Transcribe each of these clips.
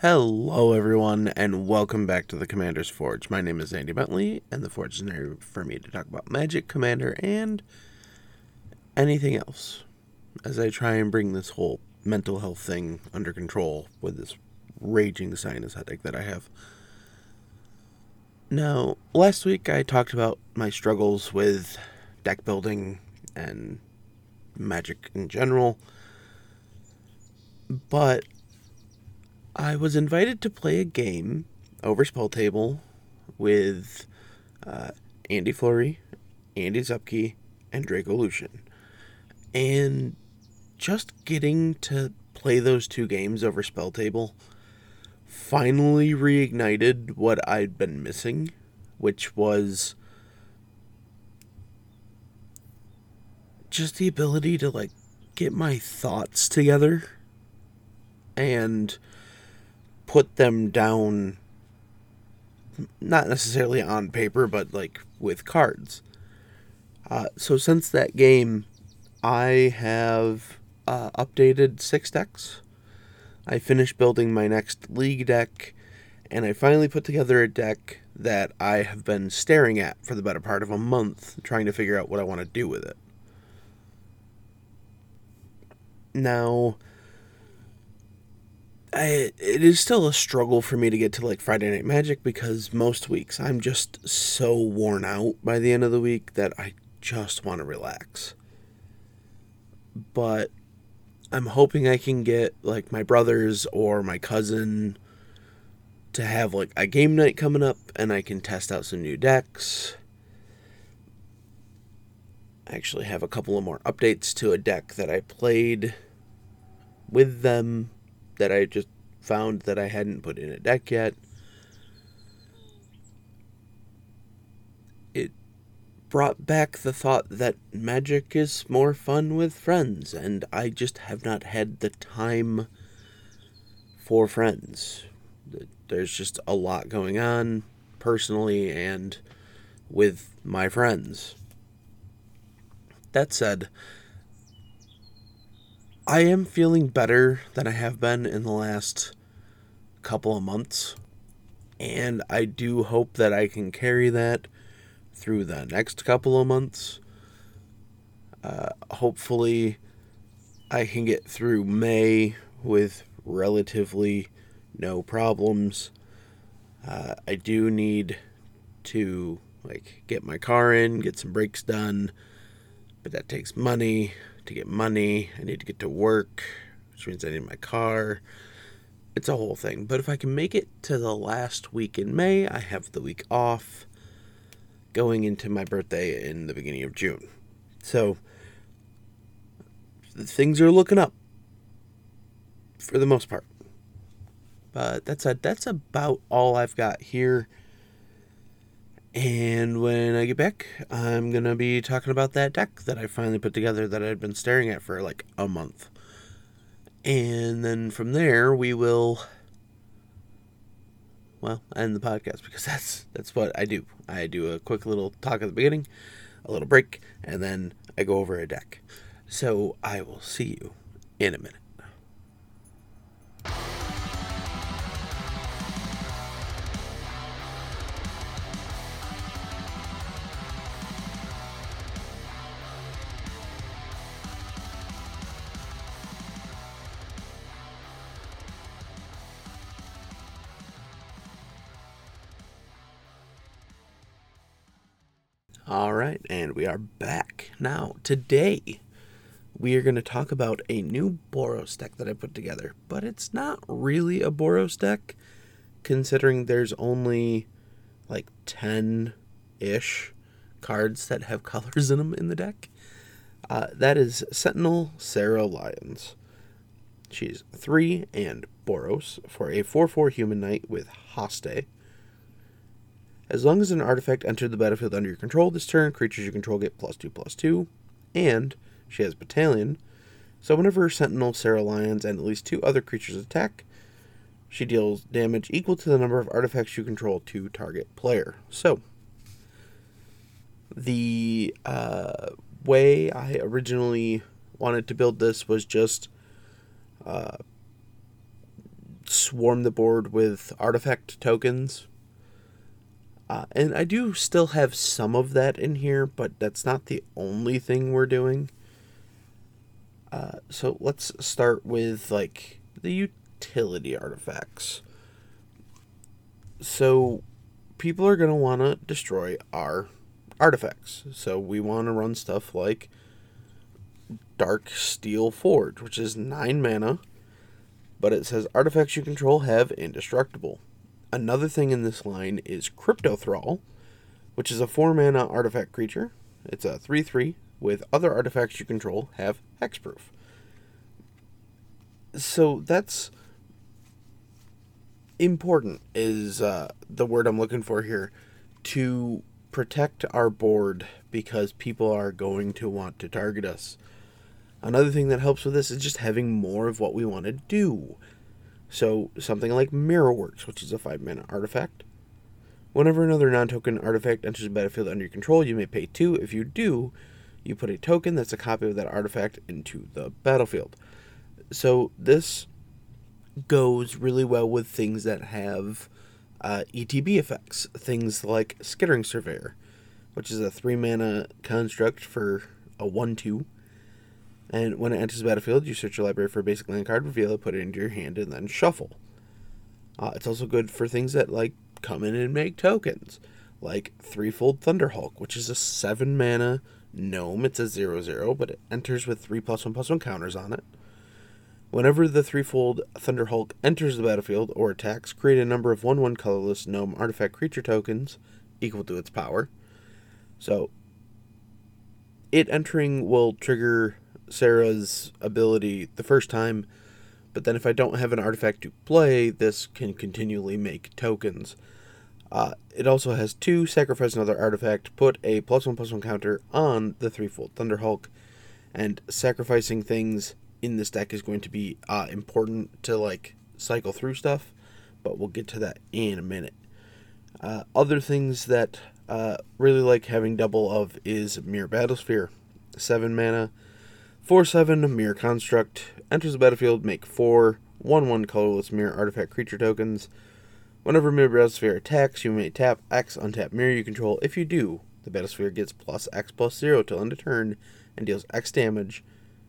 Hello, everyone, and welcome back to the Commander's Forge. My name is Andy Bentley, and the Forge is an area for me to talk about Magic, Commander, and anything else as I try and bring this whole mental health thing under control with this raging sinus headache that I have. Now, last week I talked about my struggles with deck building and Magic in general, but I was invited to play a game over Spell Table with Andy Fleury, Andy Zupke, and Draco Lucian. And just getting to play those two games over Spell Table finally reignited what I'd been missing, which was just the ability to get my thoughts together and put them down, not necessarily on paper, but with cards. So since that game, I have updated 6 decks. I finished building my next League deck, and I finally put together a deck that I have been staring at for the better part of a month, trying to figure out what I want to do with it. Now, it is still a struggle for me to get to Friday Night Magic because most weeks I'm just so worn out by the end of the week that I just want to relax. But I'm hoping I can get my brothers or my cousin to have a game night coming up and I can test out some new decks. I actually have a couple of more updates to a deck that I played with them that I just found that I hadn't put in a deck yet. It brought back the thought that Magic is more fun with friends, and I just have not had the time for friends. There's just a lot going on personally and with my friends. That said, I am feeling better than I have been in the last couple of months, and I do hope that I can carry that through the next couple of months. Hopefully, I can get through May with relatively no problems. I do need to get my car in, get some brakes done, but that takes money. To get money, I need to get to work, which means I need my car. It's a whole thing. But if I can make it to the last week in May, I have the week off going into my birthday in the beginning of June. So things are looking up for the most part. But that's about all I've got here. And when I get back, I'm going to be talking about that deck that I finally put together that I'd been staring at for a month. And then from there, we will, end the podcast because that's what I do. I do a quick little talk at the beginning, a little break, and then I go over a deck. So I will see you in a minute. All right, and we are back. Now, today, we are going to talk about a new Boros deck that I put together. But it's not really a Boros deck, considering there's only 10-ish cards that have colors in them in the deck. That is Sentinel Sarah Lyons. She's 3 and Boros for a 4/4 human knight with Haste. As long as an artifact entered the battlefield under your control this turn, creatures you control get +2/+2, and she has Battalion, so whenever Sentinel Sarah Lyons and at least 2 other creatures attack, she deals damage equal to the number of artifacts you control to target player. So, the way I originally wanted to build this was just swarm the board with artifact tokens. And I do still have some of that in here, but that's not the only thing we're doing. So let's start with like the utility artifacts. So people are going to want to destroy our artifacts. So we want to run stuff like Darksteel Forge, which is 9 mana, but it says artifacts you control have indestructible. Another thing in this line is Crypto Thrall, which is a 4 mana artifact creature. It's a 3/3 with other artifacts you control have hexproof. So that's important, is the word I'm looking for here, to protect our board because people are going to want to target us. Another thing that helps with this is just having more of what we want to do. So something like Mirrorworks, which is a 5 mana artifact. Whenever another non-token artifact enters the battlefield under your control, you may pay 2. If you do, you put a token that's a copy of that artifact into the battlefield. So this goes really well with things that have ETB effects. Things like Skittering Surveyor, which is a 3 mana construct for a 1/2. And when it enters the battlefield, you search your library for a basic land card, reveal it, put it into your hand, and then shuffle. It's also good for things that like come in and make tokens, like Threefold Thunderhulk, which is a 7 mana gnome. It's a 0/0, but it enters with 3+1/+1 counters on it. Whenever the Threefold Thunderhulk enters the battlefield or attacks, create a number of 1/1 colorless gnome artifact creature tokens equal to its power. So it entering will trigger Sarah's ability the first time, but then if I don't have an artifact to play, this can continually make tokens. It also has 2, sacrifice another artifact, put a +1/+1 counter on the Threefold Thunderhulk, and sacrificing things in this deck is going to be important to like cycle through stuff, but we'll get to that in a minute. Other things that really like having double of is Mirror Battlesphere, 7 mana, 4/7 Mirror Construct, enters the battlefield, make 4 1/1 colorless mirror artifact creature tokens. Whenever Mirror Battlesphere attacks, you may tap X, untap mirror you control. If you do, the Battlesphere gets +X+0 till end of turn and deals X damage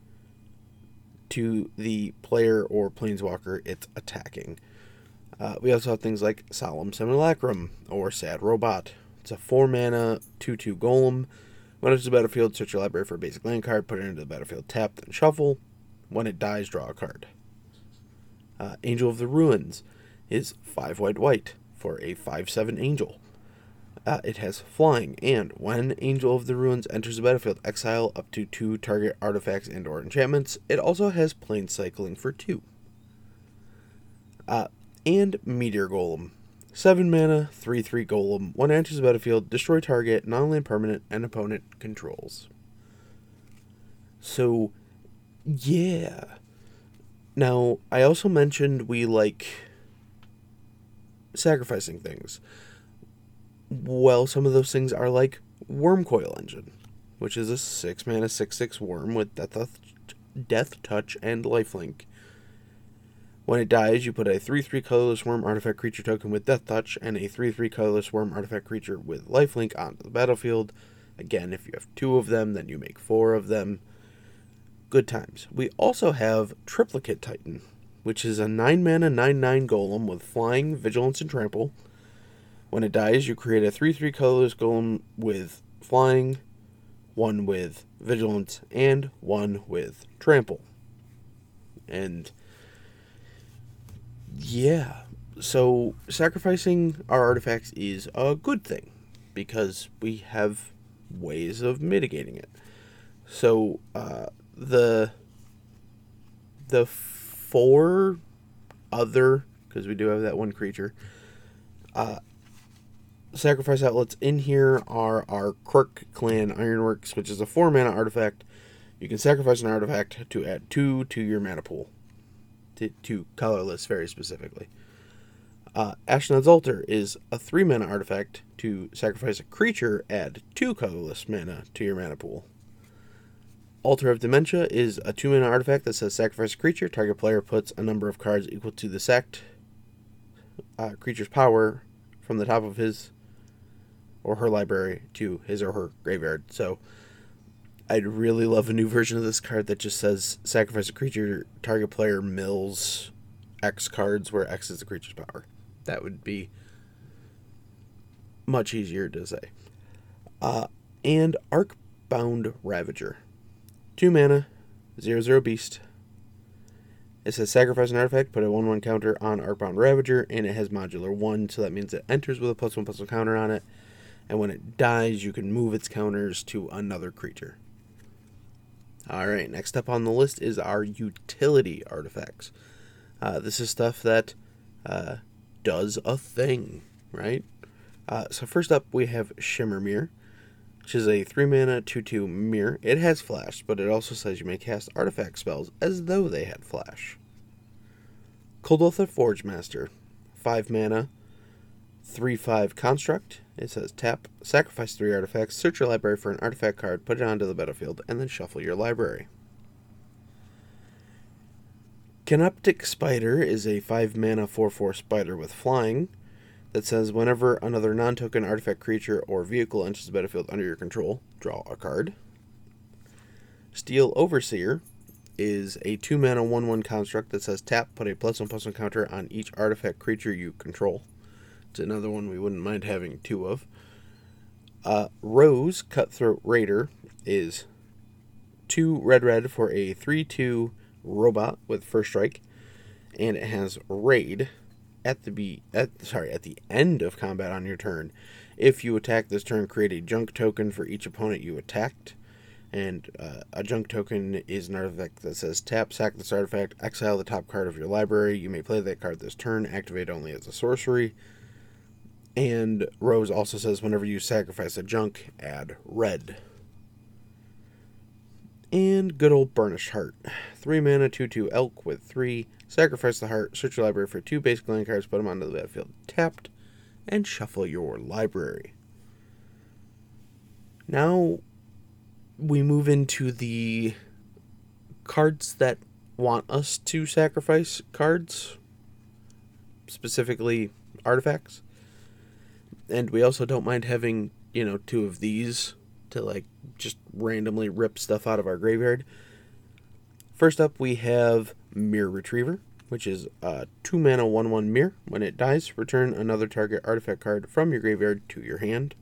to the player or planeswalker it's attacking. We also have things like Solemn Simulacrum or Sad Robot. It's a 4 mana 2/2 golem. When it enters the battlefield, search your library for a basic land card, put it into the battlefield, tap, then shuffle. When it dies, draw a card. Angel of the Ruins is 5 white for a 5/7 angel. It has flying, and when Angel of the Ruins enters the battlefield, exile up to 2 target artifacts and or enchantments. It also has plane cycling for 2. And Meteor Golem. 7 mana, 3/3 golem. When it enters the battlefield, destroy target, non-land permanent, and opponent controls. So, yeah. Now, I also mentioned we like sacrificing things. Well, some of those things are like Wormcoil Engine, which is a 6 mana 6/6 worm with Death Touch and Lifelink. When it dies, you put a 3/3 colorless worm artifact creature token with Death Touch and a 3/3 colorless worm artifact creature with Lifelink onto the battlefield. Again, if you have 2 of them, then you make 4 of them. Good times. We also have Triplicate Titan, which is a 9 mana 9/9 golem with flying, vigilance, and trample. When it dies, you create a 3/3 colorless golem with flying, 1 with vigilance, and 1 with trample. And yeah, so sacrificing our artifacts is a good thing because we have ways of mitigating it. So the 4 other, because we do have that one creature, sacrifice outlets in here are our Kruk Clan Ironworks, which is a 4 mana artifact. You can sacrifice an artifact to add 2 to your mana pool. To colorless, very specifically. Ashnod's Altar is a 3 mana artifact. To sacrifice a creature, add 2 colorless mana to your mana pool. Altar of Dementia is a 2 mana artifact that says sacrifice a creature. Target player puts a number of cards equal to the sacked creature's power from the top of his or her library to his or her graveyard. So I'd really love a new version of this card that just says sacrifice a creature, target player mills X cards, where X is the creature's power. That would be much easier to say. And Arcbound Ravager. 2 mana, 0/0 beast. It says sacrifice an artifact, put a 1/1 counter on Arcbound Ravager, and it has modular 1, so that means it enters with a +1/+1 counter on it, and when it dies, you can move its counters to another creature. Alright, next up on the list is our utility artifacts. This is stuff that does a thing, right? So first up, we have Shimmermere, which is a 3 mana 2/2 mirror. It has flash, but it also says you may cast artifact spells as though they had flash. Kuldotha Forgemaster, 5 mana 3/5 construct. It says tap, sacrifice 3 artifacts, search your library for an artifact card, put it onto the battlefield, and then shuffle your library. Canoptic Spider is a 5 mana 4/4 spider with flying that says whenever another non-token artifact creature or vehicle enters the battlefield under your control, draw a card. Steel Overseer is a 2 mana 1/1 construct that says tap, put a +1/+1 counter on each artifact creature you control. It's another one we wouldn't mind having 2 of. Rose Cutthroat Raider is 2 red for a 3/2 robot with first strike, and it has raid at the end of combat on your turn. If you attack this turn, create a junk token for each opponent you attacked, and a junk token is an artifact that says tap, sack this artifact, exile the top card of your library. You may play that card this turn, activate only as a sorcery. And Rose also says whenever you sacrifice a junk, add red. And good old Burnished Heart. 3 mana 2/2 elk with 3. Sacrifice the heart, search your library for 2 basic land cards, put them onto the battlefield tapped, and shuffle your library. Now we move into the cards that want us to sacrifice cards, specifically artifacts. And we also don't mind having, 2 of these to just randomly rip stuff out of our graveyard. First up, we have Mirror Retriever, which is a 2 mana 1/1 mirror. When it dies, return another target artifact card from your graveyard to your hand.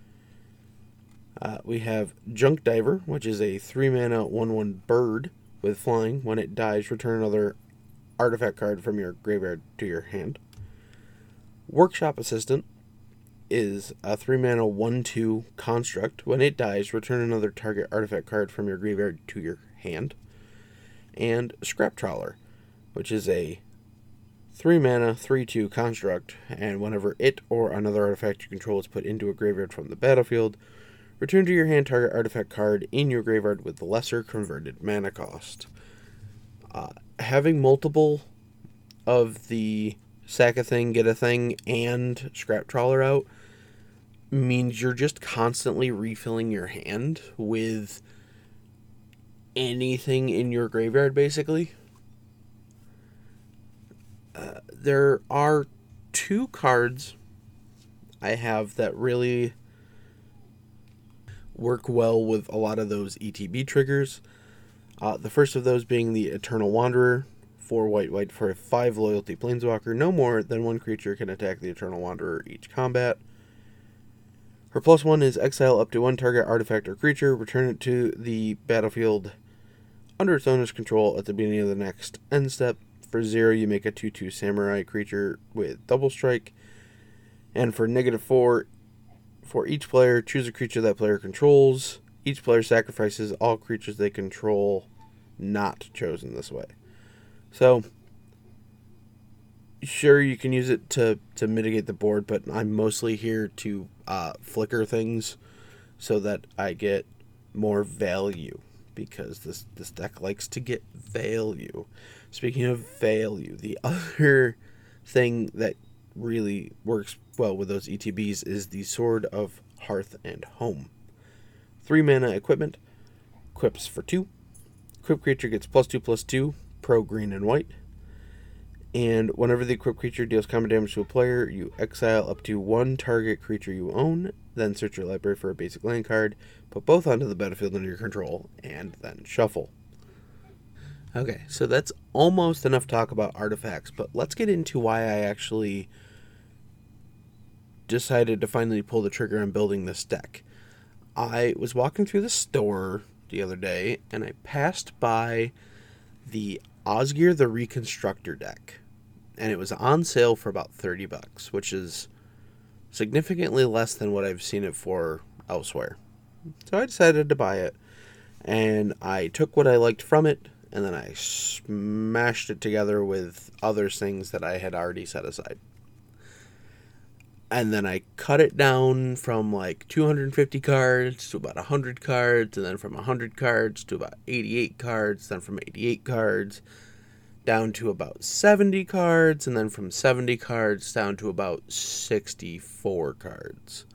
We have Junk Diver, which is a 3 mana 1/1 bird with flying. When it dies, return another artifact card from your graveyard to your hand. Workshop Assistant is a 3 mana 1/2 construct. When it dies, return another target artifact card from your graveyard to your hand. And Scrap Trawler, which is a 3 mana 3/2 construct, and whenever it or another artifact you control is put into a graveyard from the battlefield, return to your hand target artifact card in your graveyard with the lesser converted mana cost. Having multiple of the sack a thing, get a thing, and Scrap Trawler out means you're just constantly refilling your hand with anything in your graveyard, basically. There are 2 cards I have that really work well with a lot of those ETB triggers. The first of those being the Eternal Wanderer, 4 white for a 5 loyalty planeswalker. No more than 1 creature can attack the Eternal Wanderer each combat. Her +1 is exile up to 1 target artifact or creature, return it to the battlefield under its owner's control at the beginning of the next end step. For 0, you make a 2/2 samurai creature with double strike. And for -4, for each player, choose a creature that player controls. Each player sacrifices all creatures they control not chosen this way. So, sure, you can use it to mitigate the board, but I'm mostly here to flicker things so that I get more value, because this deck likes to get value. Speaking of value, the other thing that really works well with those ETBs is the Sword of Hearth and Home. 3 mana equipment, equips for 2. Equip creature gets +2/+2, pro green and white. And whenever the equipped creature deals combat damage to a player, you exile up to one target creature you own, then search your library for a basic land card, put both onto the battlefield under your control, and then shuffle. Okay, so that's almost enough talk about artifacts, but let's get into why I actually decided to finally pull the trigger on building this deck. I was walking through the store the other day, and I passed by the Osgir the Reconstructor deck, and it was on sale for about $30, which is significantly less than what I've seen it for elsewhere. So I decided to buy it, and I took what I liked from it, and then I smashed it together with other things that I had already set aside. And then I cut it down from like 250 cards to about 100 cards, and then from 100 cards to about 88 cards, then from 88 cards down to about 70 cards, and then from 70 cards down to about 64 cards.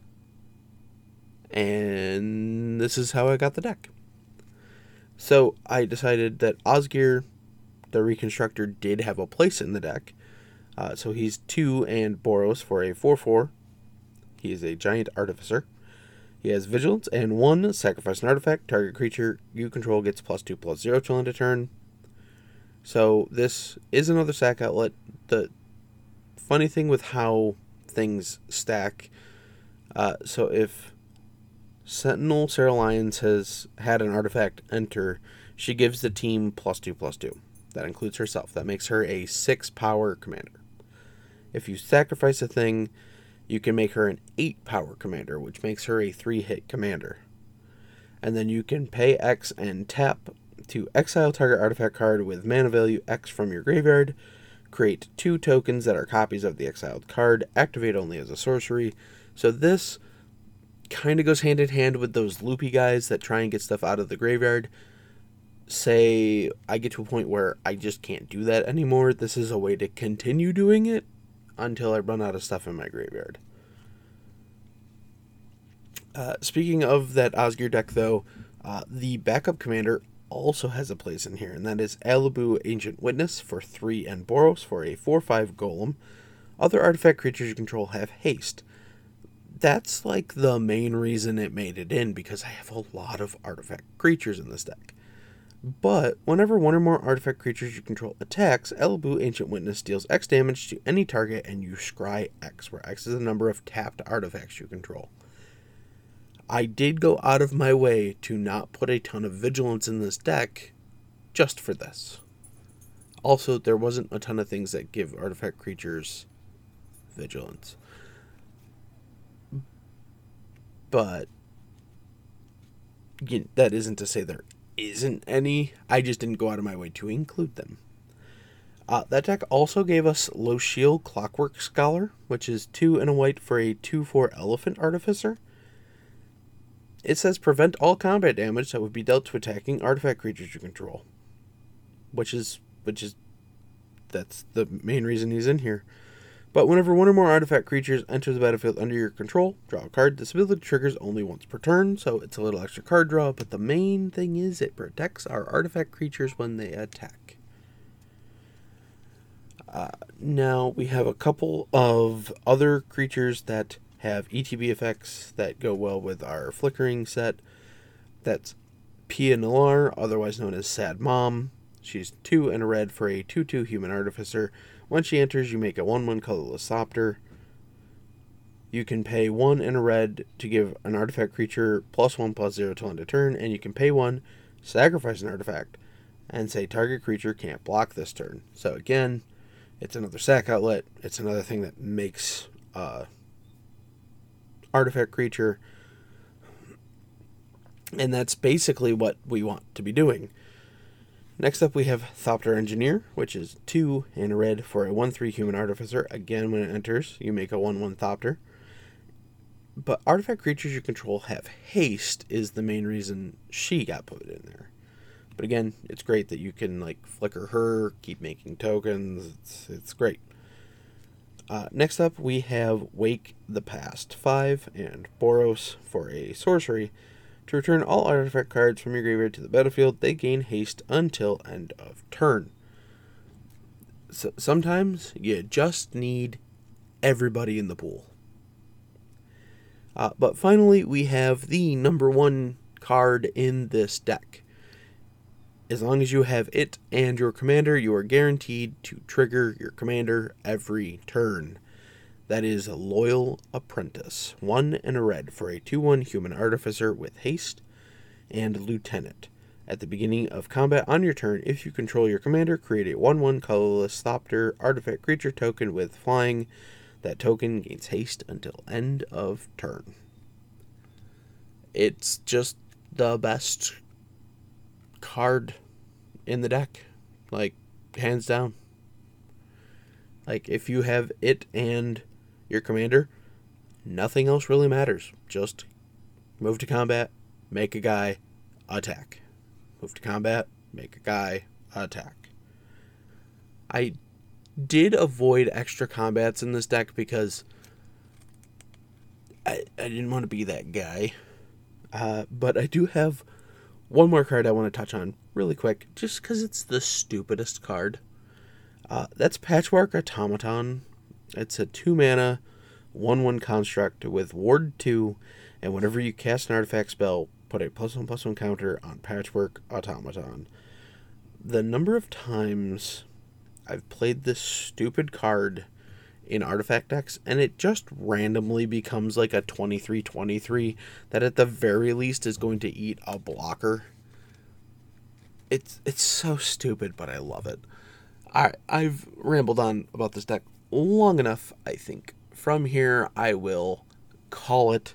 And this is how I got the deck. So I decided that Osgir, the Reconstructor, did have a place in the deck. So he's 2 and Boros for a 4/4. He is a giant artificer. He has Vigilance and 1, sacrifice an artifact. Target creature you control gets +2/+0 till end of turn. So this is another sack outlet. The funny thing with how things stack, so if Sentinel Sarah Lyons has had an artifact enter, she gives the team +2/+2. That includes herself. That makes her a 6 power commander. If you sacrifice a thing, you can make her an 8 power commander, which makes her a 3-hit commander. And then you can pay X and tap to exile target artifact card with mana value X from your graveyard, create 2 tokens that are copies of the exiled card, activate only as a sorcery. So this kind of goes hand in hand with those loopy guys that try and get stuff out of the graveyard. Say I get to a point where I just can't do that anymore. This is a way to continue doing it until I run out of stuff in my graveyard. Speaking of that Osgir deck, though, the backup commander also has a place in here, and that is Alibu Ancient Witness for 3 and Boros for a 4/5 golem. Other artifact creatures you control have haste. That's like the main reason it made it in, because I have a lot of artifact creatures in this deck. But whenever one or more artifact creatures you control attacks, Alibu Ancient Witness deals X damage to any target, and you scry X, where X is the number of tapped artifacts you control. I did go out of my way to not put a ton of Vigilance in this deck just for this. Also, there wasn't a ton of things that give artifact creatures Vigilance. But that isn't to say there isn't any. I just didn't go out of my way to include them. That deck also gave us Lochiel Clockwork Scholar, which is 2 and a white for a 2/4 Elephant Artificer. It says prevent all combat damage that would be dealt to attacking artifact creatures you control. Which is that's the main reason he's in here. But whenever one or more artifact creatures enter the battlefield under your control, draw a card. This ability triggers only once per turn, so it's a little extra card draw, but the main thing is it protects our artifact creatures when they attack. Now we have a couple of other creatures that have ETB effects that go well with our flickering set. That's Pia Nalar, otherwise known as Sad Mom. She's 2 and a red for a 2/2 human artificer. When she enters, you make a 1/1 colorless Thopter. You can pay 1 and a red to give an artifact creature +1/+0 till end of turn, and you can pay 1, sacrifice an artifact, and say target creature can't block this turn. So again, it's another sack outlet. It's another thing that makes artifact creature, and that's basically what we want to be doing. Next up we have Thopter Engineer, which is 2 and a red for a 1/3 human artificer. Again, when it enters, you make a 1/1 Thopter. But artifact creatures you control have haste is the main reason she got put in there. But again, it's great that you can like flicker her, keep making tokens. It's great. Next up, we have Wake the Past 5 and Boros for a sorcery. To return all artifact cards from your graveyard to the battlefield, they gain haste until end of turn. sometimes you just need everybody in the pool. But finally, we have the number one card in this deck. As long as you have it and your commander, you are guaranteed to trigger your commander every turn. That is Loyal Apprentice. 1 and a red for a 2/1 human artificer with haste and lieutenant. At the beginning of combat on your turn, if you control your commander, create a 1/1 colorless Thopter artifact creature token with flying. That token gains haste until end of turn. It's just the best card in the deck. Like, hands down. Like, if you have it and your commander, nothing else really matters. Just move to combat, make a guy, attack. Move to combat, make a guy, attack. I did avoid extra combats in this deck because I didn't want to be that guy. But I do have one more card I want to touch on really quick, just because it's the stupidest card. That's Patchwork Automaton. It's a 2-mana, 1/1 construct with Ward 2, and whenever you cast an artifact spell, put a +1/+1 counter on Patchwork Automaton. The number of times I've played this stupid card in artifact decks, and it just randomly becomes like a 23/23 that at the very least is going to eat a blocker. It's so stupid, but I love it. I've rambled on about this deck long enough, I think. From here, I will call it,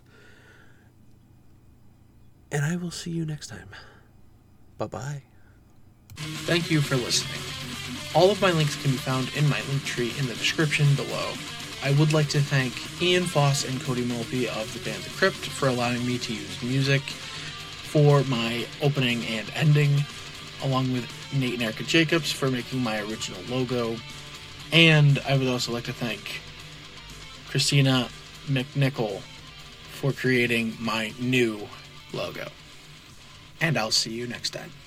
and I will see you next time. Bye-bye. Thank you for listening. All of my links can be found in my link tree in the description below. I would like to thank Ian Foss and Cody Mulpey of the band The Crypt for allowing me to use music for my opening and ending, along with Nate and Erica Jacobs for making my original logo. And I would also like to thank Christina McNichol for creating my new logo. And I'll see you next time.